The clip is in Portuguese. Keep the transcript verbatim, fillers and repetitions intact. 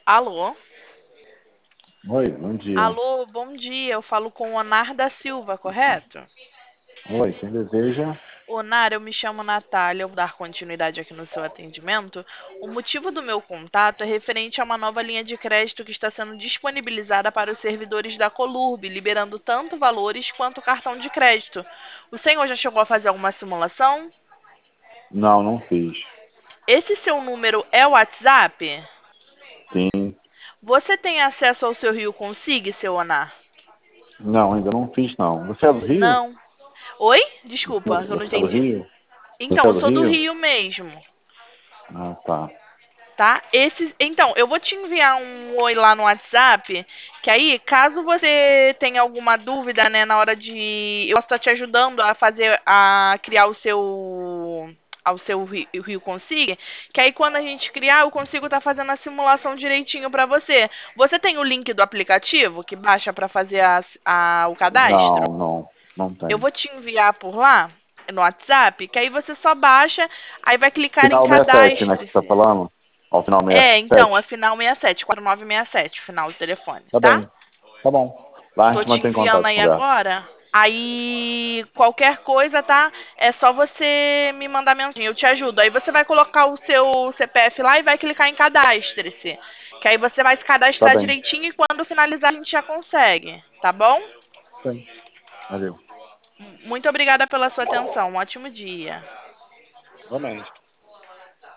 Alô? Oi, bom dia. Alô, bom dia. Eu falo com Onar da Silva, correto? Oi, quem deseja? Onar, eu me chamo Natália, eu vou dar continuidade aqui no seu atendimento. O motivo do meu contato é referente a uma nova linha de crédito que está sendo disponibilizada para os servidores da Colurb, liberando tanto valores quanto cartão de crédito. O senhor já chegou a fazer alguma simulação? Não, não fiz. Esse seu número é o WhatsApp? Sim. Você tem acesso ao seu Rio Consigue, seu Onar? Não, ainda não fiz, não. Você é do Rio? Não. Oi? Desculpa, eu não Você é do entendi. Rio? Você Então, é eu do sou do Rio? Rio mesmo, Ah, tá. tá? Esses, então, eu vou te enviar um oi lá no WhatsApp, que aí, caso você tenha alguma dúvida, né, na hora de, eu posso estar te ajudando a fazer, a criar o seu, ao seu Rio, Rio Consiga, que aí quando a gente criar, eu consigo estar fazendo a simulação direitinho para você. Você tem o link do aplicativo que baixa para fazer a, a, o cadastro? Não, não, não Eu tem. vou te enviar por lá, no WhatsApp, que aí você só baixa, aí vai clicar em Final sessenta e sete, né, que você tá cadastre-se. falando? Ao final É, sessenta e então, é sete. final sessenta e sete, quatro nove seis sete, final do telefone, Tá tá? bem, tá bom. Lá a Tô gente te mantém enviando contato aí por lá. agora. Aí, qualquer coisa, tá? É só você me mandar mensagem, eu te ajudo. Aí você vai colocar o seu C P F lá e vai clicar em cadastre-se. Que aí você vai se Tá cadastrar bem. direitinho e quando finalizar a gente já consegue, tá bom? Bem, valeu. Muito obrigada pela sua atenção. Um ótimo dia. Igualmente.